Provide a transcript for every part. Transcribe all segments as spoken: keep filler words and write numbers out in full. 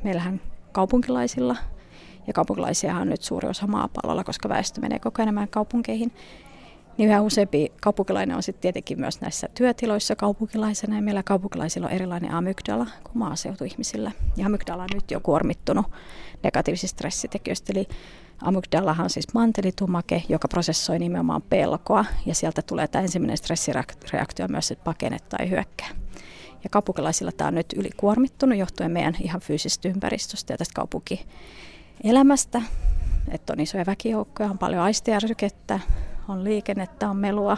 meillähän kaupunkilaisilla, ja kaupunkilaisiahan on nyt suuri osa maapallolla, koska väestö menee koko ajan enemmän kaupunkeihin, niin yhä useampi kaupunkilainen on sitten tietenkin myös näissä työtiloissa kaupunkilaisena, ja meillä kaupunkilaisilla on erilainen amygdala kuin maaseutuihmisillä. Ja amygdala on nyt jo kuormittunut negatiivisista stressitekijöistä, eli amygdalahan on siis mantelitumake, joka prosessoi nimenomaan pelkoa, ja sieltä tulee tämä ensimmäinen stressireaktio myös, että pakene tai hyökkää. Ja kaupunkilaisilla tämä on nyt ylikuormittunut johtuen meidän ihan fyysisestä ympäristöstä ja tästä kaupunkielämästä, että on isoja väkijoukkoja, on paljon aistiärsykettä, on liikennettä, on melua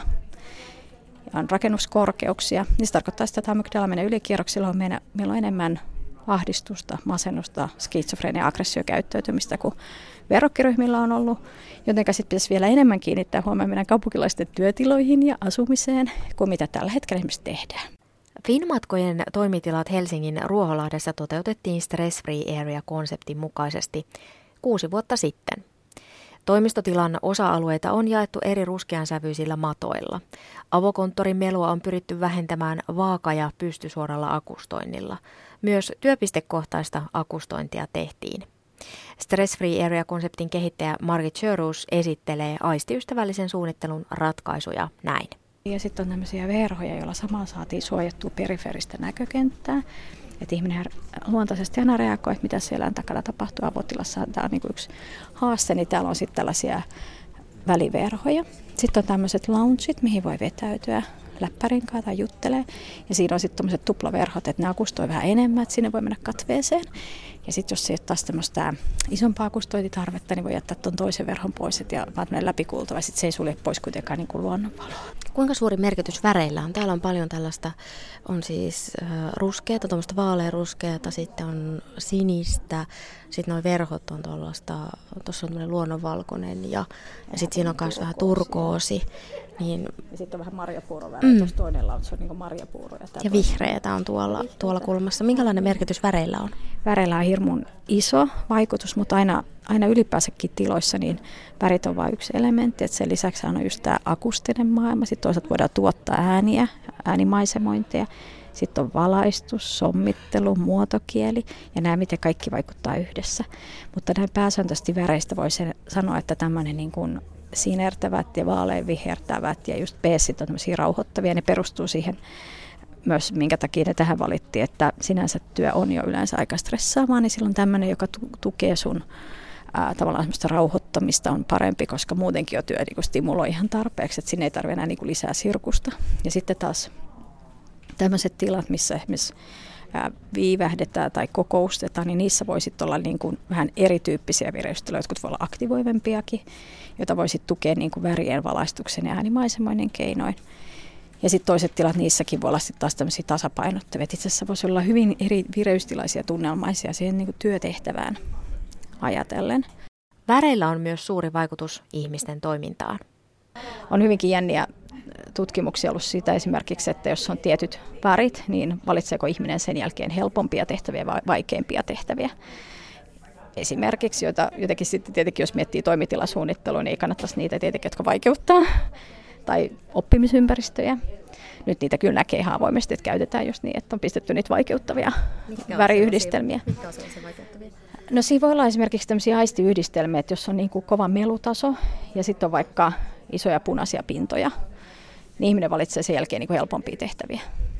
ja on rakennuskorkeuksia. Niin se tarkoittaa sitä, että amygdala menee ylikierroksilla, on meillä, meillä on enemmän ahdistusta, masennusta, skitsofrenia, aggressiokäyttäytymistä kuin verrokkiryhmillä on ollut, joten sitten pitäisi vielä enemmän kiinnittää huomioon meidän kaupunkilaisten työtiloihin ja asumiseen kuin mitä tällä hetkellä esimerkiksi tehdään. Finmatkojen toimitilat Helsingin Ruoholahdessa toteutettiin Stress Free Area-konseptin mukaisesti kuusi vuotta sitten. Toimistotilan osa-alueita on jaettu eri ruskeansävyisillä matoilla. Avokonttorin melua on pyritty vähentämään vaaka- ja pystysuoralla akustoinnilla. Myös työpistekohtaista akustointia tehtiin. Stress Free Area-konseptin kehittäjä Margit Sjöroos esittelee aistiystävällisen suunnittelun ratkaisuja näin. Ja sitten on tämmöisiä verhoja, joilla samalla saatiin suojattua periferistä näkökenttää. Että ihminen luontaisesti aina reagoi, että mitä siellä takana tapahtuu avotilassa. Tämä on niin kuin yksi haaste, niin täällä on sitten tällaisia väliverhoja. Sitten on tämmöiset loungeit, mihin voi vetäytyä läppärinkaan tai juttelee. Ja siinä on sitten tämmöiset tuplaverhot, että ne akustoi vähän enemmän, että sinne voi mennä katveeseen. Ja sitten jos ei ole taas tämmöistä isompaa akustointitarvetta, niin voi jättää tuon toisen verhon pois ja vaan läpikuultava. Sitten se ei sulje pois kuitenkaan niin kuin luonnonvaloa. Kuinka suuri merkitys väreillä on? Täällä on paljon tällaista, on siis äh, ruskeata, tuommoista vaalearuskeata, sitten on sinistä, sitten nuo verhot on tuollaista, tuossa on tämmöinen luonnonvalkoinen ja, ja sitten siinä on myös vähän turkoosi. Niin, ja sitten on vähän marjapuuroväreä, mm. tuossa toinen laut, se on niin kuin marjapuuro. Ja, ja vihreätä on tuolla, tuolla kulmassa. Minkälainen merkitys väreillä on? Väreillä on hirmun iso vaikutus, mutta aina, aina ylipäänsäkin tiloissa niin värit on vain yksi elementti. Että sen lisäksi on just tämä akustinen maailma. Sitten toisaalta voidaan tuottaa ääniä, äänimaisemointeja. Sitten on valaistus, sommittelu, muotokieli ja nämä, miten kaikki vaikuttaa yhdessä. Mutta näin pääsääntöisesti väreistä voi sanoa, että tämmöinen niin kuin sinertävät ja vaaleanvihertävät ja just beessit on tämmöisiä rauhoittavia. Ne perustuu siihen myös, minkä takia ne tähän valittiin, että sinänsä työ on jo yleensä aika stressaavaa, niin silloin tämmöinen, joka tukee sun ää, tavallaan semmoista rauhoittamista on parempi, koska muutenkin jo työ niin kuin stimuloi ihan tarpeeksi, että sinne ei tarvitse enää niin kuin lisää sirkusta. Ja sitten taas tämmöiset tilat, missä esimerkiksi ää, viivähdetään tai kokoustetaan, niin niissä voi sitten olla niin kuin vähän erityyppisiä vireystiloja, jotkut voi olla aktivoivempiakin, joita voi sitten tukea niin kuin värien valaistuksen ja äänimaisemoinnin keinoin. Ja sitten toiset tilat, niissäkin voi olla sitten taas tämmöisiä tasapainottavia. Itse asiassa voisi olla hyvin eri vireystilaisia tunnelmaisia siihen niin kuin työtehtävään ajatellen. Väreillä on myös suuri vaikutus ihmisten toimintaan. On hyvinkin jänniä tutkimuksia ollut siitä esimerkiksi, että jos on tietyt värit, niin valitseeko ihminen sen jälkeen helpompia tehtäviä vai vaikeampia tehtäviä. Esimerkiksi, joita jotenkin sitten tietenkin, jos miettii toimitilasuunnittelua, niin ei kannattaisi niitä tietenkin, jotka vaikeuttaa, tai oppimisympäristöjä. Nyt niitä kyllä näkee ihan avoimesti, että käytetään just niin, että on pistetty niitä vaikeuttavia mitkä väriyhdistelmiä. Mitkä on se vaikeuttavia? No siinä voi olla esimerkiksi tämmöisiä aistiyhdistelmiä, että jos on niin kuin kova melutaso ja sitten on vaikka isoja punaisia pintoja, niin ihminen valitsee sen jälkeen niin kuin helpompia tehtäviä.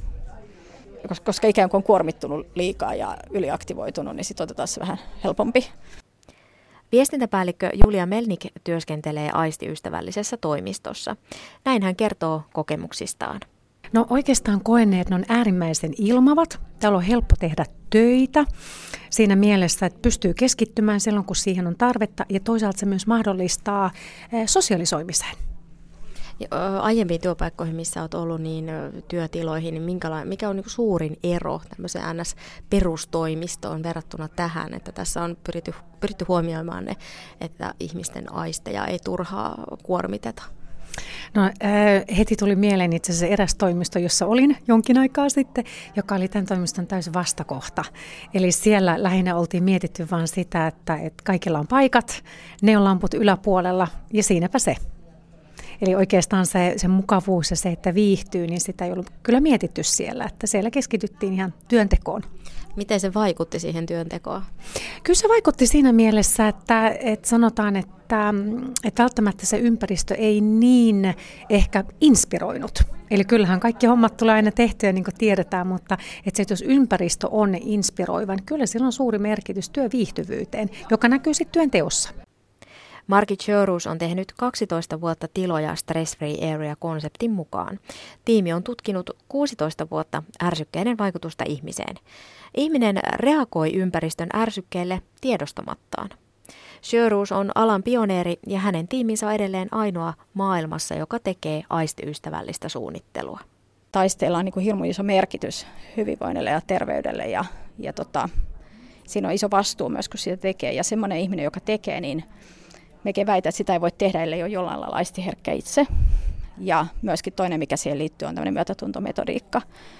Koska ikään kuin on kuormittunut liikaa ja yliaktivoitunut, niin sitten otetaan se vähän helpompi. Viestintäpäällikkö Julia Melnik työskentelee aistiystävällisessä toimistossa. Näin hän kertoo kokemuksistaan. No oikeastaan koen, että ne on äärimmäisen ilmavat. Täällä on helppo tehdä töitä siinä mielessä, että pystyy keskittymään silloin, kun siihen on tarvetta. Ja toisaalta se myös mahdollistaa sosialisoimiseen. Aiempiin työpaikkoihin, missä olet ollut, niin työtiloihin, niin mikä on niin kuin suurin ero tämmöiseen N S-perustoimistoon verrattuna tähän, että tässä on pyritty, pyritty huomioimaan ne, että ihmisten aisteja ei turhaa kuormiteta? No äh, heti tuli mieleen itse asiassa eräs toimisto, jossa olin jonkin aikaa sitten, joka oli tämän toimiston täysin vastakohta. Eli siellä lähinnä oltiin mietitty vain sitä, että, että kaikilla on paikat, neonlamput yläpuolella ja siinäpä se. Eli oikeastaan se, se mukavuus ja se, että viihtyy, niin sitä ei ollut kyllä mietitty siellä, että siellä keskityttiin ihan työntekoon. Miten se vaikutti siihen työntekoon? Kyllä se vaikutti siinä mielessä, että, että sanotaan, että, että välttämättä se ympäristö ei niin ehkä inspiroinut. Eli kyllähän kaikki hommat tulee aina tehtyä, niin kuin tiedetään, mutta että se, että jos ympäristö on inspiroiva, niin kyllä sillä on suuri merkitys työviihtyvyyteen, joka näkyy sitten työn teossa. Margit Sjöroos on tehnyt kaksitoista vuotta tiloja Stress Free Area-konseptin mukaan. Tiimi on tutkinut kuusitoista vuotta ärsykkeiden vaikutusta ihmiseen. Ihminen reagoi ympäristön ärsykkeelle tiedostamattaan. Sjöroos on alan pioneeri ja hänen tiiminsä on edelleen ainoa maailmassa, joka tekee aistiystävällistä suunnittelua. Taisteella on niin kuin hirmu iso merkitys hyvinvoinnille ja terveydelle ja, ja tota, siinä on iso vastuu myös, kun sitä tekee. Ja semmoinen ihminen, joka tekee, niin mekin väitän, että sitä ei voi tehdä, ellei ole jollain lailla aistiherkkä itse. Ja myöskin toinen, mikä siihen liittyy, on tämmöinen myötätuntometodiikka.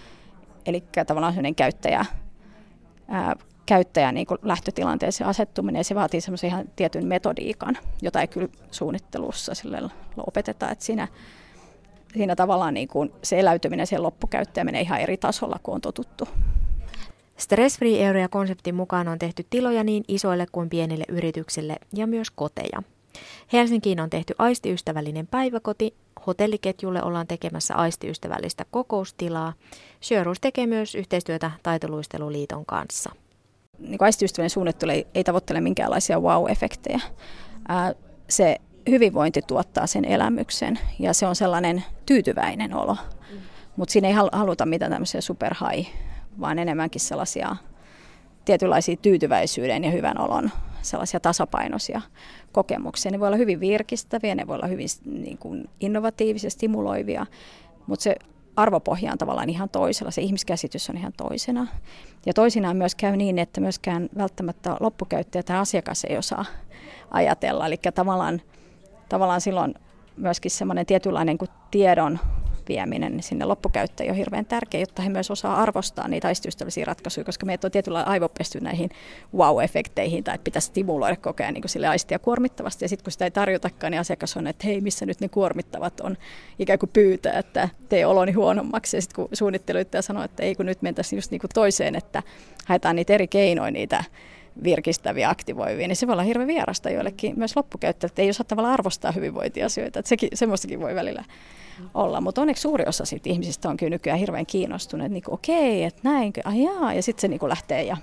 Eli tavallaan sellainen käyttäjä, ää, käyttäjä niin kuin lähtötilanteeseen asettuminen, ja se vaatii semmoisen ihan tietyn metodiikan, jota ei kyllä suunnittelussa sille opeteta. Että siinä, siinä tavallaan niin kuin se eläytyminen siihen loppukäyttäjään menee ihan eri tasolla kuin on totuttu. Stress Free Area-konseptin mukaan on tehty tiloja niin isoille kuin pienille yrityksille ja myös koteja. Helsinkiin on tehty aistiystävällinen päiväkoti, hotelliketjulle ollaan tekemässä aistiystävällistä kokoustilaa. Sjöroos tekee myös yhteistyötä Taitoluisteluliiton kanssa. Niin aistiystävällinen suunnittelu ei, ei tavoittele minkäänlaisia wow-efektejä. Ää, se hyvinvointi tuottaa sen elämyksen ja se on sellainen tyytyväinen olo, mm. mutta siinä ei haluta mitään tämmöisiä super high, vaan enemmänkin sellaisia tietynlaisia tyytyväisyyden ja hyvän olon sellaisia tasapainoisia kokemuksia. Ne voi olla hyvin virkistäviä, ne voi olla hyvin niin kuin innovatiivisia, stimuloivia, mutta se arvopohja on tavallaan ihan toisella, se ihmiskäsitys on ihan toisena. Ja toisinaan myös käy niin, että myöskään välttämättä loppukäyttäjä tai asiakas ei osaa ajatella. Eli tavallaan, tavallaan silloin myöskin semmoinen tietynlainen kuin tiedon vieminen sinne loppukäyttäjiin on hirveän tärkeä, jotta he myös osaa arvostaa niitä aistiystävällisiä ratkaisuja, koska meitä on tietyllä aivopesty näihin wow-efekteihin, tai että pitäisi stimuloida koko ajan niin sille aistia kuormittavasti, ja sitten kun sitä ei tarjotakaan, niin asiakas on, että hei, missä nyt ne kuormittavat on, ikään kuin pyytää, että tee oloni huonommaksi, ja sitten kun suunnittelijoittaja sanoo, että ei kun nyt mentäisiin just niin kuin toiseen, että haetaan niitä eri keinoja, niitä virkistäviä, aktivoivia, niin se voi olla hirveän vierasta joillekin myös loppukäyttäjille, että ei osaa tavallaan arvostaa hyvinvointiasioita, että sekin, semmoistakin voi välillä olla, mutta onneksi suuri osa siitä ihmisistä on kyllä nykyään hirveän kiinnostuneet, niin kuin okei, okay, että näinkö, ah jaa, ja sitten se niin kuin lähtee ja,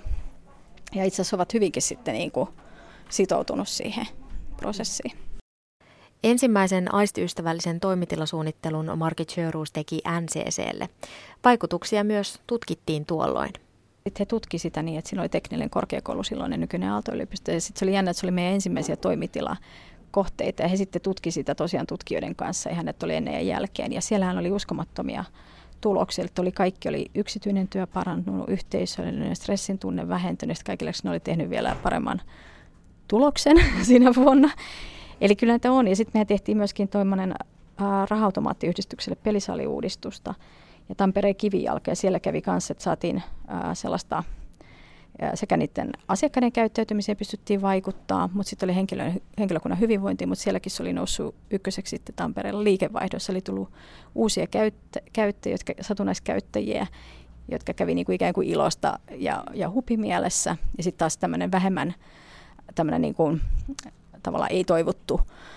ja itse asiassa ovat hyvinkin sitten niin kuin sitoutunut siihen prosessiin. Ensimmäisen aistiystävällisen toimitilasuunnittelun Margit Sjöroos teki N C C:lle. Vaikutuksia myös tutkittiin tuolloin. Sitten he tutki sitä niin, että siinä oli teknillinen korkeakoulu silloin, nykyinen Aalto-yliopisto, ja sitten se oli jännä, että se oli meidän ensimmäisiä toimitilakohteita, ja he sitten tutki sitä tosiaan tutkijoiden kanssa, ja hänet oli ennen ja jälkeen, ja siellähän oli uskomattomia tuloksia, että oli, kaikki oli yksityinen työ parantunut, yhteisöllinen, stressin tunne vähentynyt, ja kaikille ne oli tehnyt vielä paremman tuloksen siinä vuonna. Eli kyllä näitä on, ja sitten me tehtiin myöskin toimainen raha-automaattiyhdistykselle pelisaliuudistusta, ja Tampereen Kivijalka, ja siellä kävi kanssa, että saatiin ää, sellaista, ää, sekä niiden asiakkaiden käyttäytymiseen pystyttiin vaikuttaa, mutta sitten oli henkilö, henkilökunnan hyvinvointi, mutta sielläkin se oli noussut ykköseksi sitten Tampereella liikevaihdossa, oli tullut uusia käyttä, käyttäjiä, jotka, satunnaiskäyttäjiä, jotka kävi niin kuin ikään kuin ilosta ja, ja hupimielessä, ja sitten taas tämmöinen vähemmän, tämmöinen niin kuin tavallaan ei toivottu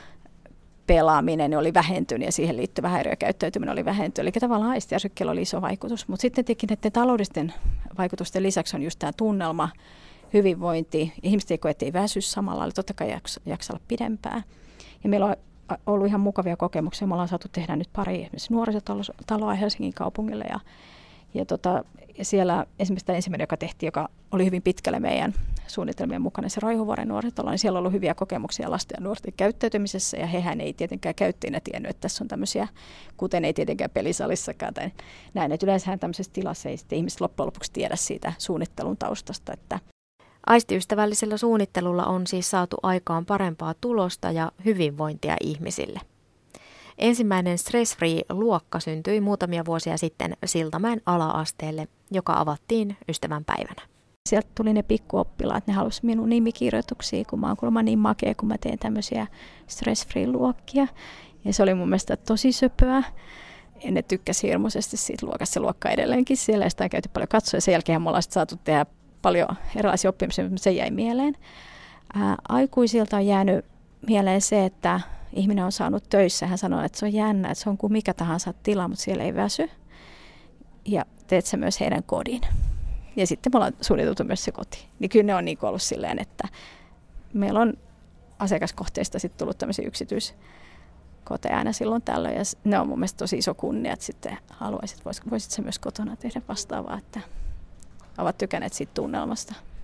pelaaminen oli vähentynyt ja siihen liittyvä häiriökäyttäytyminen oli vähentynyt. Eli tavallaan aistiärsykkeellä oli iso vaikutus. Mutta sitten tietenkin näiden taloudellisten vaikutusten lisäksi on just tämä tunnelma, hyvinvointi. Ihmiset ei koe, että ei väsy samalla, eli totta kai jaksa, jaksa olla pidempään. Ja meillä on ollut ihan mukavia kokemuksia. Me ollaan saatu tehdä nyt pari esimerkiksi nuorisotaloa Helsingin kaupungille. Ja, ja tota, siellä esimerkiksi tämä ensimmäinen, joka tehtiin, joka oli hyvin pitkälle meidän suunnitelmien mukana, se Raihovuoren nuorisotalo, niin siellä on ollut hyviä kokemuksia lasten ja nuorten käyttäytymisessä, ja hehän ei tietenkään käyttäjinä tiennyt, että tässä on tämmöisiä, kuten ei tietenkään pelisalissakaan tai näin, että yleensähän tämmöisessä tilassa ei sitten ihmiset loppujen lopuksi tiedä siitä suunnittelun taustasta. Että aistiystävällisellä suunnittelulla on siis saatu aikaan parempaa tulosta ja hyvinvointia ihmisille. Ensimmäinen Stress Free-luokka syntyi muutamia vuosia sitten Siltamäen ala-asteelle, joka avattiin ystävänpäivänä. Sieltä tuli ne pikkuoppilaat, ne halusivat minun nimikirjoituksia, kun mä oon kuulemma niin makea, kun mä teen tämmöisiä Stress Free-luokkia. Ja se oli mun mielestä tosi söpöä. En ne tykkäsi hirmuisesti siitä luokasta. Se luokka edelleenkin siellä ja sitä käyty paljon katsoa. Ja sen jälkeen me ollaan saatu tehdä paljon erilaisia oppimisia, mutta se jäi mieleen. Ää, aikuisilta on jäänyt mieleen se, että ihminen on saanut töissä. Hän sanoo, että se on jännä, että se on kuin mikä tahansa tila, mutta siellä ei väsy. Ja teet sä myös heidän kodin. Ja sitten me ollaan suunniteltu myös se koti. Niin kyllä ne on niin ollut silleen, että meillä on asiakaskohteista sitten tullut tämmöisiä yksityiskoteja aina silloin tällöin. Ja ne on mun mielestä tosi iso kunnia, että sitten haluaisit, voisit, voisit sä myös kotona tehdä vastaavaa, että ovat tykänneet siitä tunnelmasta.